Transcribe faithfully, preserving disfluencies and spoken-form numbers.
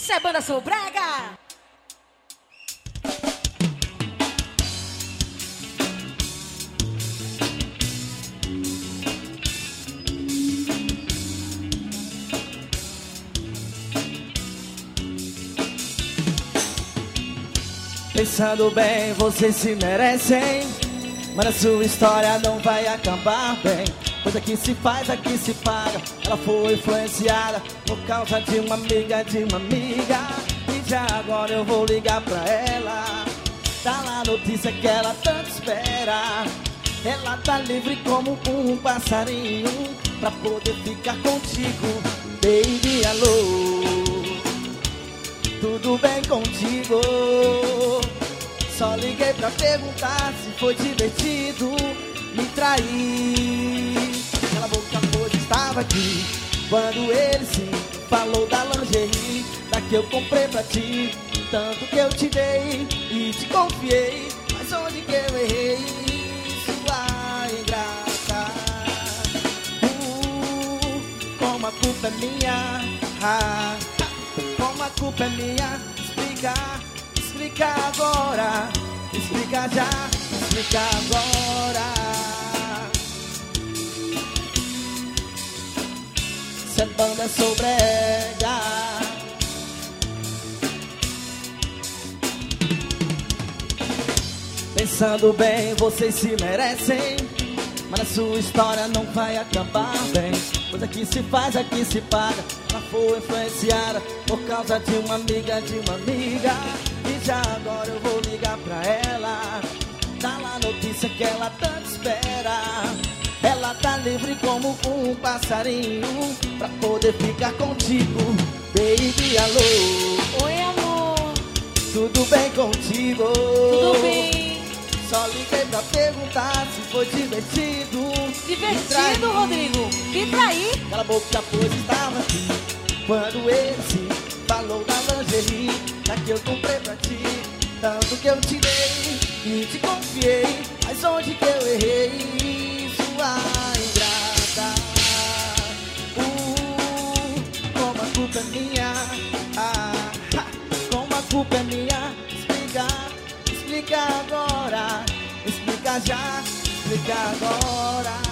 Isso é banda Sou Brega. Pensando bem, vocês se merecem, mas a sua história não vai acabar bem. Pois aqui se faz, aqui se paga. Ela foi influenciada por causa de uma amiga, de uma amiga. E já agora eu vou ligar pra ela. Tá lá a notícia que ela tanto espera. Ela tá livre como um passarinho pra poder ficar contigo. Baby, alô, tudo bem contigo? Só liguei pra perguntar se foi divertido me trair. Aquela boca pois estava aqui quando ele se falou da lingerie, da que eu comprei pra ti. Tanto que eu te dei e te confiei, mas onde que eu errei? Sua ingrata. uh, Como a culpa é minha, ah, como a culpa é minha. Explica, explica agora. Explica já, explica agora. Essa banda Sou Brega. Pensando bem, vocês se merecem, mas a sua história não vai acabar bem. Pois aqui se faz, aqui se paga. Ela foi influenciada por causa de uma amiga, de uma amiga. E já agora eu vou ligar pra ela. Dá lá a notícia que ela tanto espera. Ela tá livre como um passarinho pra poder ficar contigo. Baby, alô. Oi, amor. Tudo bem contigo? Tudo bem. Só liguei pra perguntar se foi divertido. Divertido, Rodrigo? Me trair? Aquela boca pois estava aqui quando ele se falou da lingerie, da que eu comprei pra ti. Tanto que eu te dei e te confiei, mas onde que eu errei? Sua ingrata. uh, Como a culpa é minha, ah, ha, como a culpa é minha. Explica, explica agora. Explica já, explica agora.